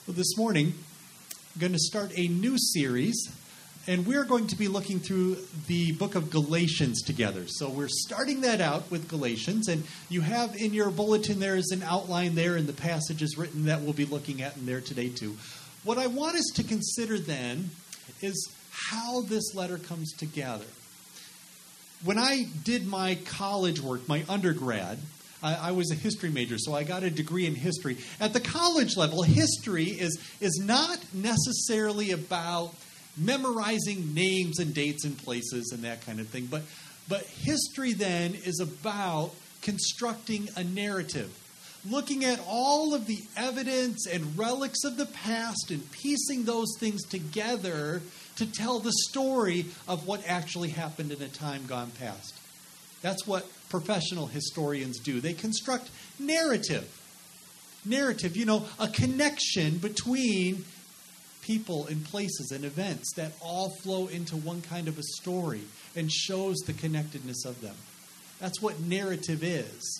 Well, this morning, I'm going to start a new series, and we're going to be looking through the book of Galatians together. So we're starting that out with Galatians, and you have in your bulletin there is an outline there and the passages written that we'll be looking at in there today too. What I want us to consider then is how this letter comes together. When I did my college work, my undergrad, I was a history major, so I got a degree in history. At the college level, history is not necessarily about memorizing names and dates and places and that kind of thing. But history then is about constructing a narrative, looking at all of the evidence and relics of the past and piecing those things together to tell the story of what actually happened in a time gone past. That's what professional historians do. They construct narrative. Narrative, a connection between people and places and events that all flow into one kind of a story and shows the connectedness of them. That's what narrative is.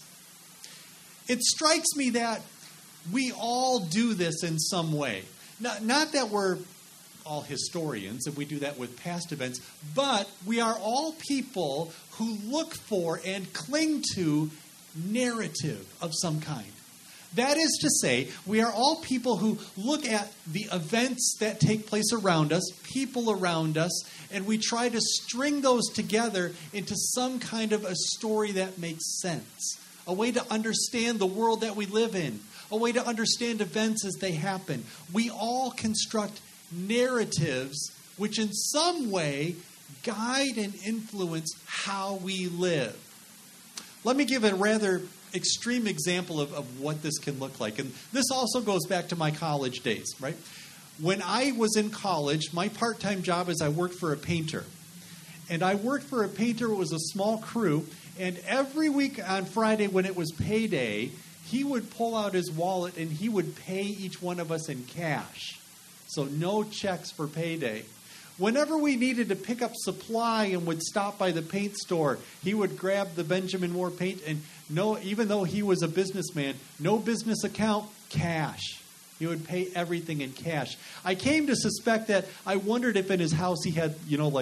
It strikes me that we all do this in some way. Not that we're all historians, and we do that with past events, but we are all people who look for and cling to narrative of some kind. That is to say, we are all people who look at the events that take place around us, people around us, and we try to string those together into some kind of a story that makes sense, a way to understand the world that we live in, a way to understand events as they happen. We all construct narratives which in some way guide and influence how we live. Let me give a rather extreme example of what this can look like. And this also goes back to my college days, right? When I was in college, my part-time job is I worked for a painter. And I worked for a painter. It was a small crew. And every week on Friday when it was payday, he would pull out his wallet and he would pay each one of us in cash. So no checks for payday. Whenever we needed to pick up supply and would stop by the paint store, he would grab the Benjamin Moore paint and even though he was a businessman, no business account, cash. He would pay everything in cash. I came to suspect that I wondered if in his house he had,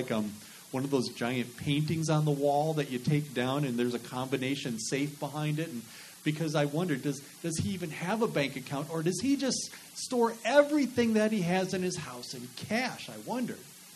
one of those giant paintings on the wall that you take down and there's a combination safe behind it. And because I wondered, does he even have a bank account or does he just store everything that he has in his house in cash? I wondered.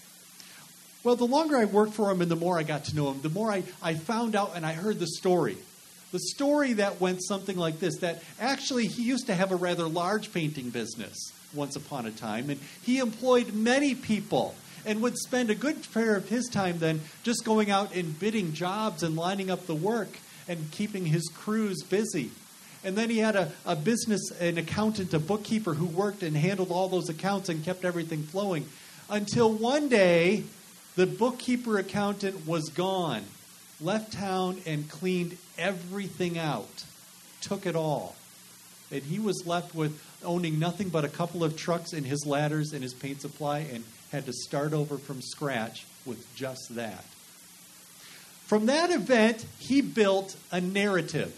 Well, the longer I worked for him and the more I got to know him, the more I found out and I heard the story. The story that went something like this, that actually he used to have a rather large painting business once upon a time, and he employed many people and would spend a good share of his time then just going out and bidding jobs and lining up the work and keeping his crews busy. And then he had a business, an accountant, a bookkeeper who worked and handled all those accounts and kept everything flowing. Until one day, the bookkeeper accountant was gone, left town and cleaned everything out, took it all. And he was left with owning nothing but a couple of trucks and his ladders and his paint supply and had to start over from scratch with just that. From that event, he built a narrative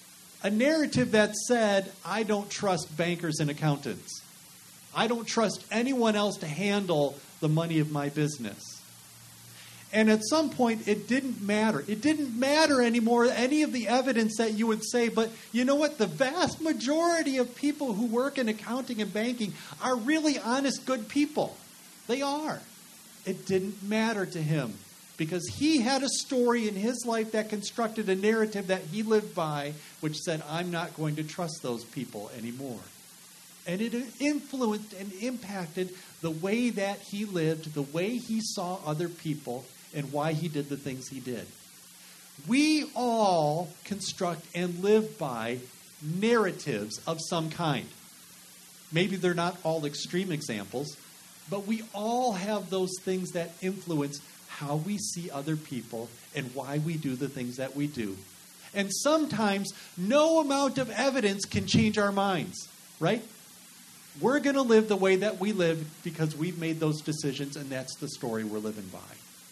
that said, I don't trust bankers and accountants. I don't trust anyone else to handle the money of my business. And at some point, it didn't matter. It didn't matter anymore, any of the evidence that you would say, but you know what? The vast majority of people who work in accounting and banking are really honest, good people. They are. It didn't matter to him. Because he had a story in his life that constructed a narrative that he lived by, which said, I'm not going to trust those people anymore. And it influenced and impacted the way that he lived, the way he saw other people, and why he did the things he did. We all construct and live by narratives of some kind. Maybe they're not all extreme examples, but we all have those things that influence how we see other people and why we do the things that we do. And sometimes no amount of evidence can change our minds, right? We're going to live the way that we live because we've made those decisions, and that's the story we're living by.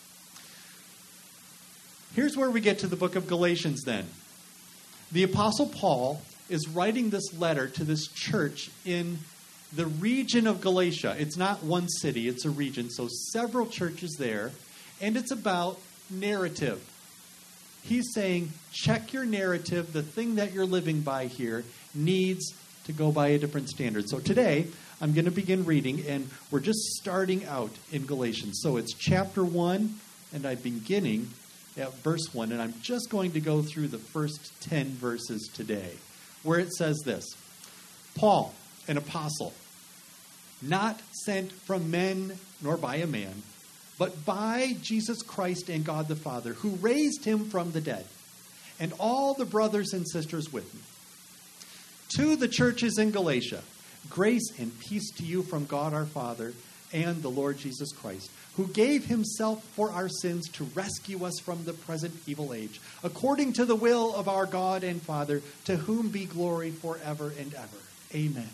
Here's where we get to the book of Galatians then. The Apostle Paul is writing this letter to this church in the region of Galatia. It's not one city, it's a region. So several churches there. And it's about narrative. He's saying, check your narrative. The thing that you're living by here needs to go by a different standard. So today, I'm going to begin reading, and we're just starting out in Galatians. So it's chapter 1, and I'm beginning at verse 1, and I'm just going to go through the first 10 verses today, where it says this: Paul, an apostle, not sent from men nor by a man, but by Jesus Christ and God the Father, who raised him from the dead, and all the brothers and sisters with me. To the churches in Galatia, grace and peace to you from God our Father and the Lord Jesus Christ, who gave himself for our sins to rescue us from the present evil age, according to the will of our God and Father, to whom be glory forever and ever. Amen.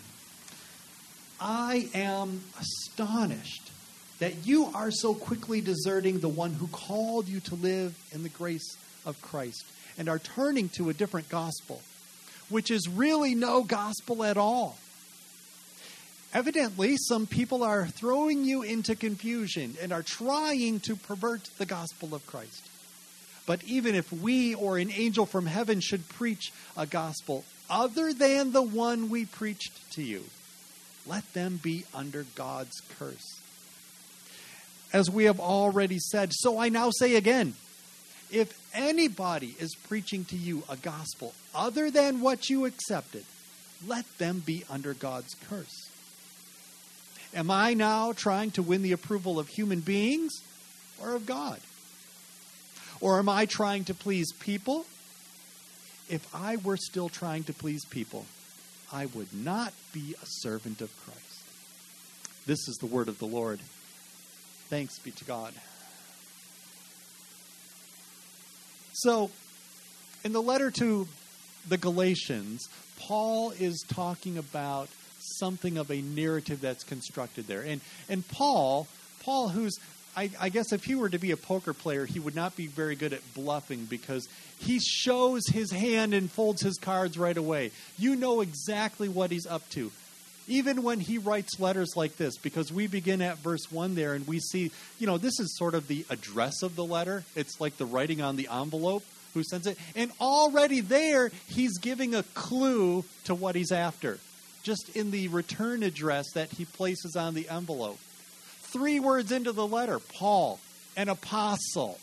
I am astonished that you are so quickly deserting the one who called you to live in the grace of Christ and are turning to a different gospel, which is really no gospel at all. Evidently, some people are throwing you into confusion and are trying to pervert the gospel of Christ. But even if we or an angel from heaven should preach a gospel other than the one we preached to you, let them be under God's curse. As we have already said, so I now say again, if anybody is preaching to you a gospel other than what you accepted, let them be under God's curse. Am I now trying to win the approval of human beings or of God? Or am I trying to please people? If I were still trying to please people, I would not be a servant of Christ. This is the word of the Lord. Thanks be to God. So, in the letter to the Galatians, Paul is talking about something of a narrative that's constructed there. And Paul, who's, I guess if he were to be a poker player, he would not be very good at bluffing because he shows his hand and folds his cards right away. You know exactly what he's up to. Even when he writes letters like this, because we begin at verse 1 there and we see, this is sort of the address of the letter. It's like the writing on the envelope, who sends it. And already there, he's giving a clue to what he's after, just in the return address that he places on the envelope. 3 words into the letter, Paul, an apostle.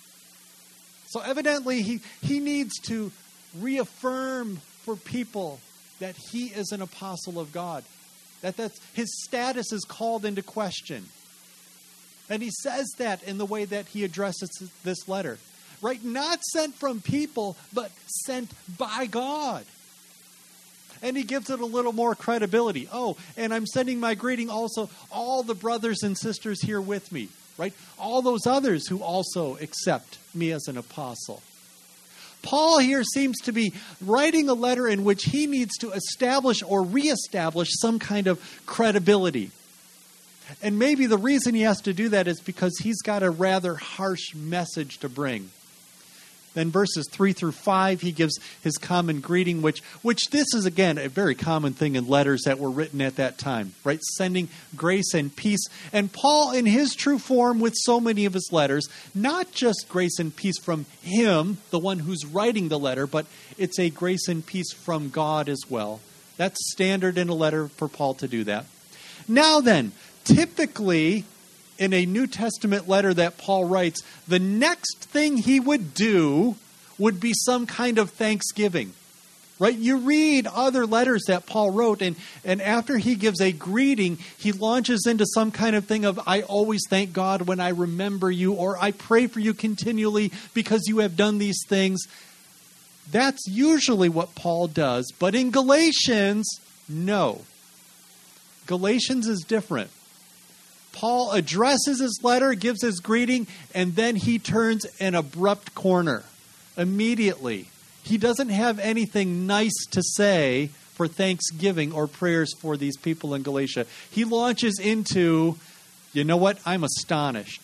So evidently, he needs to reaffirm for people that he is an apostle of God, that's his status is called into question. And he says that in the way that he addresses this letter. Right? Not sent from people, but sent by God. And he gives it a little more credibility. Oh, and I'm sending my greeting also all the brothers and sisters here with me. Right? All those others who also accept me as an apostle. Paul here seems to be writing a letter in which he needs to establish or reestablish some kind of credibility. And maybe the reason he has to do that is because he's got a rather harsh message to bring. Then verses 3 through 5, he gives his common greeting, which this is, again, a very common thing in letters that were written at that time, right? Sending grace and peace. And Paul, in his true form with so many of his letters, not just grace and peace from him, the one who's writing the letter, but it's a grace and peace from God as well. That's standard in a letter for Paul to do that. Now then, typically, in a New Testament letter that Paul writes, the next thing he would do would be some kind of thanksgiving. Right? You read other letters that Paul wrote, and after he gives a greeting, he launches into some kind of thing of, I always thank God when I remember you, or I pray for you continually because you have done these things. That's usually what Paul does. But in Galatians, no. Galatians is different. Paul addresses his letter, gives his greeting, and then he turns an abrupt corner immediately. He doesn't have anything nice to say for thanksgiving or prayers for these people in Galatia. He launches into, you know what, I'm astonished.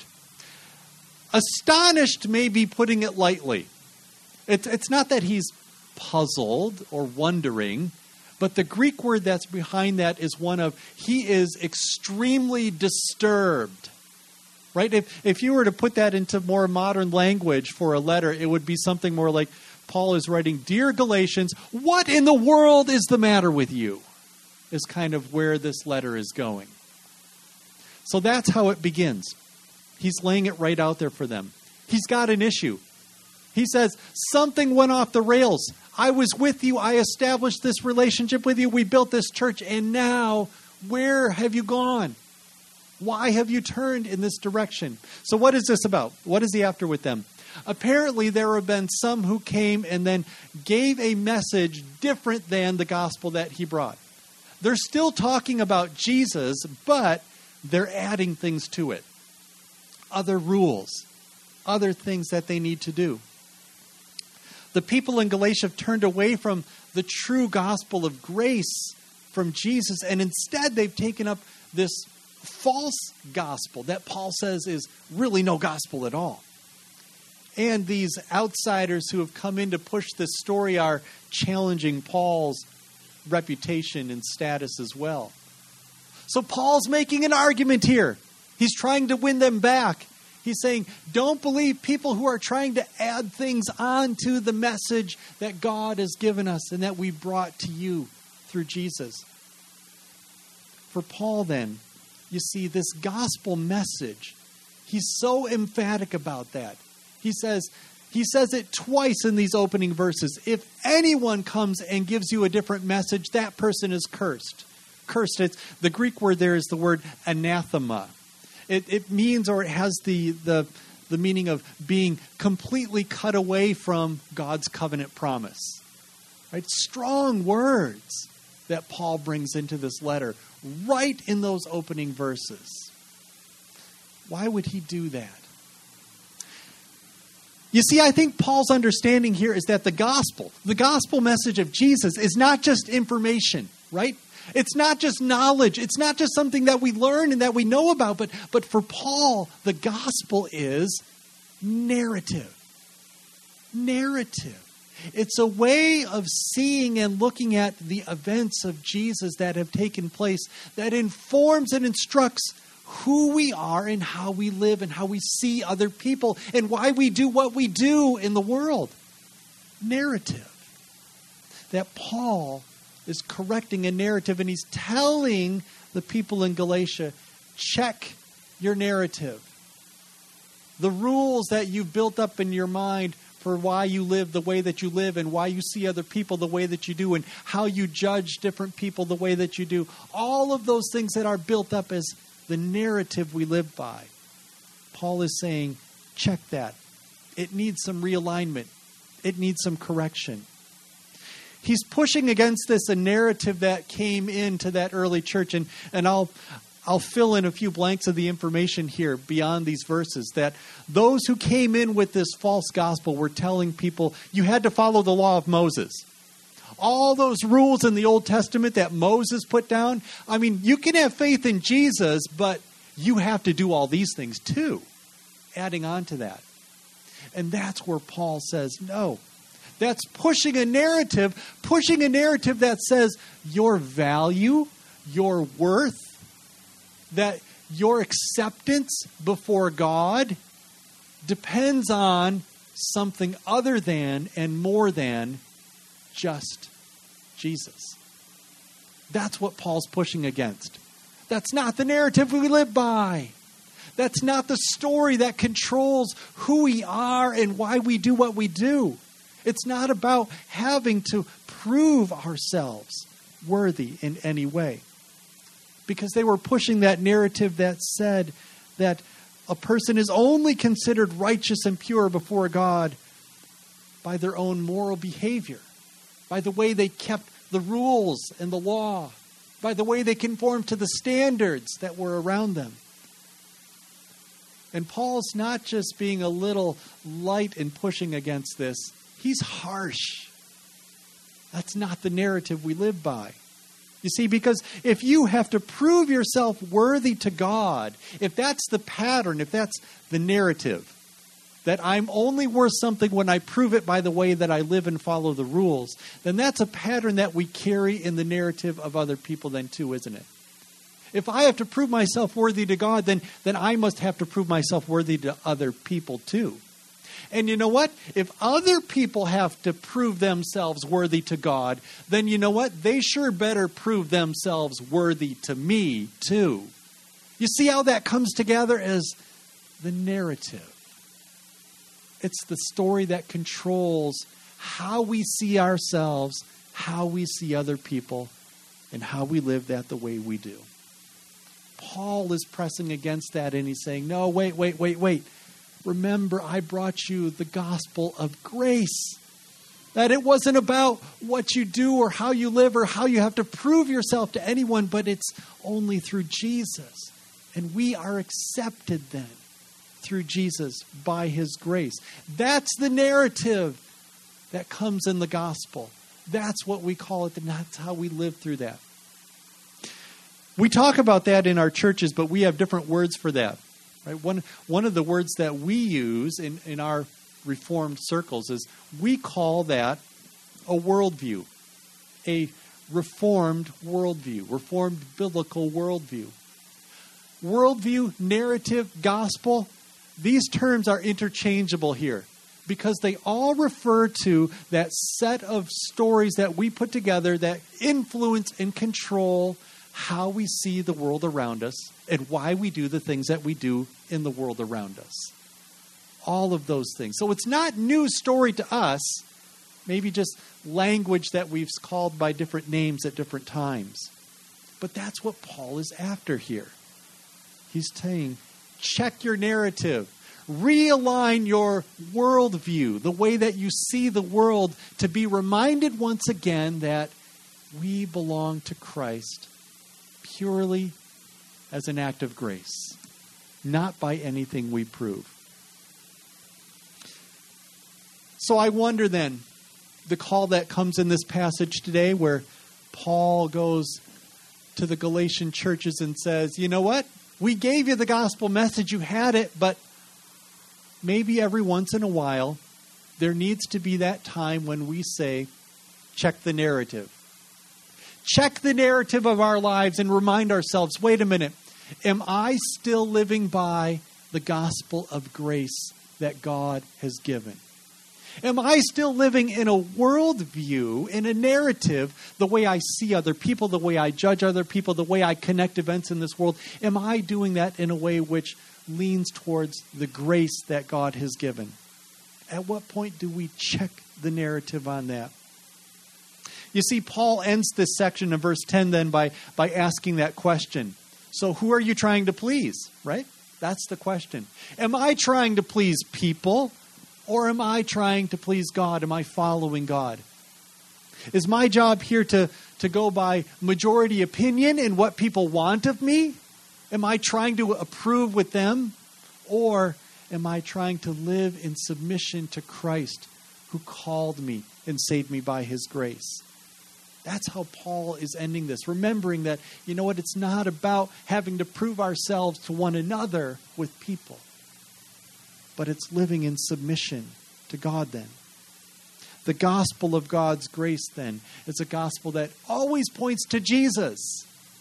Astonished may be putting it lightly. It's not that he's puzzled or wondering, But the Greek word that's behind that is one of, he is extremely disturbed. Right? If you were to put that into more modern language for a letter, it would be something more like, Paul is writing, "Dear Galatians, what in the world is the matter with you?" is kind of where this letter is going. So that's how it begins. He's laying it right out there for them. He's got an issue. He says, something went off the rails. I was with you. I established this relationship with you. We built this church. And now, where have you gone? Why have you turned in this direction? So what is this about? What is he after with them? Apparently, there have been some who came and then gave a message different than the gospel that he brought. They're still talking about Jesus, but they're adding things to it. Other rules, other things that they need to do. The people in Galatia have turned away from the true gospel of grace from Jesus, and instead they've taken up this false gospel that Paul says is really no gospel at all. And these outsiders who have come in to push this story are challenging Paul's reputation and status as well. So Paul's making an argument here. He's trying to win them back. He's saying, don't believe people who are trying to add things onto the message that God has given us and that we brought to you through Jesus. For Paul then, you see, this gospel message, he's so emphatic about that. He says it twice in these opening verses. If anyone comes and gives you a different message, that person is cursed. Cursed. It's, the Greek word there is the word anathema. It means, or it has the meaning of being completely cut away from God's covenant promise. Right? Strong words that Paul brings into this letter, right in those opening verses. Why would he do that? You see, I think Paul's understanding here is that the gospel message of Jesus is not just information, right? It's not just knowledge. It's not just something that we learn and that we know about. But for Paul, the gospel is narrative. Narrative. It's a way of seeing and looking at the events of Jesus that have taken place that informs and instructs who we are and how we live and how we see other people and why we do what we do in the world. Narrative. That Paul is correcting a narrative, and he's telling the people in Galatia, check your narrative. The rules that you've built up in your mind for why you live the way that you live and why you see other people the way that you do and how you judge different people the way that you do. All of those things that are built up as the narrative we live by. Paul is saying, check that. It needs some realignment. It needs some correction. He's pushing against this, a narrative that came into that early church. And I'll fill in a few blanks of the information here beyond these verses. That those who came in with this false gospel were telling people, you had to follow the law of Moses. All those rules in the Old Testament that Moses put down. I mean, you can have faith in Jesus, but you have to do all these things too. Adding on to that. And that's where Paul says, no. That's pushing a narrative that says your value, your worth, that your acceptance before God depends on something other than and more than just Jesus. That's what Paul's pushing against. That's not the narrative we live by. That's not the story that controls who we are and why we do what we do. It's not about having to prove ourselves worthy in any way. Because they were pushing that narrative that said that a person is only considered righteous and pure before God by their own moral behavior, by the way they kept the rules and the law, by the way they conformed to the standards that were around them. And Paul's not just being a little light in pushing against this. He's harsh. That's not the narrative we live by. You see, because if you have to prove yourself worthy to God, if that's the pattern, if that's the narrative, that I'm only worth something when I prove it by the way that I live and follow the rules, then that's a pattern that we carry in the narrative of other people then too, isn't it? If I have to prove myself worthy to God, then I must have to prove myself worthy to other people too. And you know what? If other people have to prove themselves worthy to God, then you know what? They sure better prove themselves worthy to me too. You see how that comes together as the narrative. It's the story that controls how we see ourselves, how we see other people, and how we live that the way we do. Paul is pressing against that, and he's saying, no, wait. Remember, I brought you the gospel of grace. That it wasn't about what you do or how you live or how you have to prove yourself to anyone, but it's only through Jesus. And we are accepted then through Jesus by his grace. That's the narrative that comes in the gospel. That's what we call it, and that's how we live through that. We talk about that in our churches, but we have different words for that. Right? One of the words that we use in our Reformed circles is we call that a worldview, a Reformed worldview, Reformed biblical worldview. Worldview, narrative, gospel, these terms are interchangeable here because they all refer to that set of stories that we put together that influence and control how we see the world around us and why we do the things that we do in the world around us. All of those things. So it's not new story to us, maybe just language that we've called by different names at different times. But that's what Paul is after here. He's saying, check your narrative. Realign your worldview, the way that you see the world, to be reminded once again that we belong to Christ purely as an act of grace, not by anything we prove. So I wonder then, the call that comes in this passage today where Paul goes to the Galatian churches and says, you know what? We gave you the gospel message, you had it, but maybe every once in a while, there needs to be that time when we say, check the narrative. Check the narrative of our lives and remind ourselves, wait a minute, am I still living by the gospel of grace that God has given? Am I still living in a worldview, in a narrative, the way I see other people, the way I judge other people, the way I connect events in this world? Am I doing that in a way which leans towards the grace that God has given? At what point do we check the narrative on that? You see, Paul ends this section in verse 10 then by asking that question. So who are you trying to please, right? That's the question. Am I trying to please people? Or am I trying to please God? Am I following God? Is my job here to go by majority opinion and what people want of me? Am I trying to approve with them? Or am I trying to live in submission to Christ who called me and saved me by his grace? That's how Paul is ending this. Remembering that, you know what, it's not about having to prove ourselves to one another with people. But it's living in submission to God then. The gospel of God's grace then is a gospel that always points to Jesus.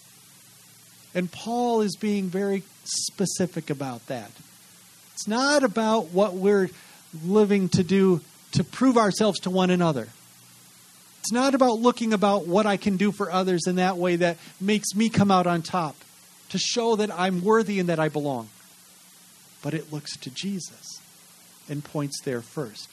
And Paul is being very specific about that. It's not about what we're living to do to prove ourselves to one another. It's not about looking about what I can do for others in that way that makes me come out on top, to show that I'm worthy and that I belong. But it looks to Jesus and points there first.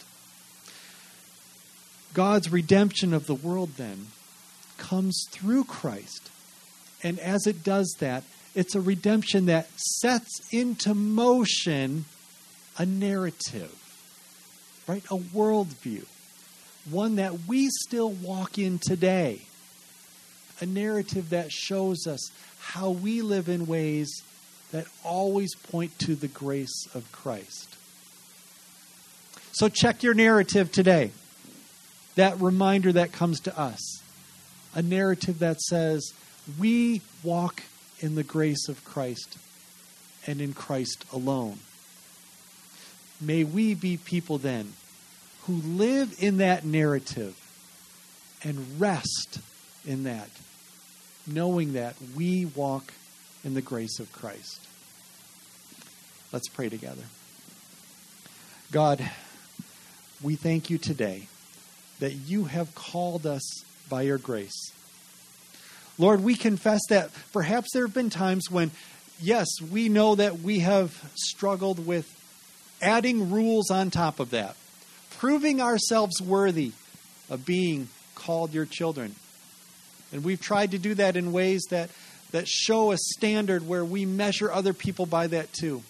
God's redemption of the world then comes through Christ. And as it does that, it's a redemption that sets into motion a narrative, right? A worldview. One that we still walk in today. A narrative that shows us how we live in ways that always point to the grace of Christ. So check your narrative today. That reminder that comes to us. A narrative that says we walk in the grace of Christ and in Christ alone. may we be people then who live in that narrative and rest in that, knowing that we walk in the grace of Christ. Let's pray together. God, we thank you today that you have called us by your grace. Lord, we confess that perhaps there have been times when, yes, we know that we have struggled with adding rules on top of that, proving ourselves worthy of being called your children. And we've tried to do that in ways that show a standard where we measure other people by that too.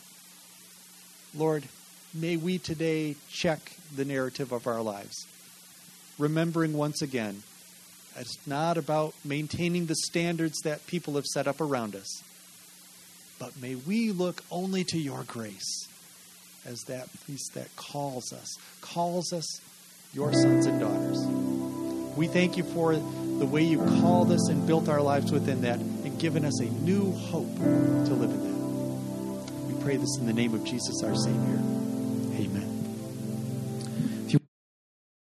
Lord, may we today check the narrative of our lives, remembering once again, it's not about maintaining the standards that people have set up around us, but may we look only to your grace as that piece that calls us your sons and daughters. We thank you for the way you called us and built our lives within that and given us a new hope to live in that. We pray this in the name of Jesus, our Savior.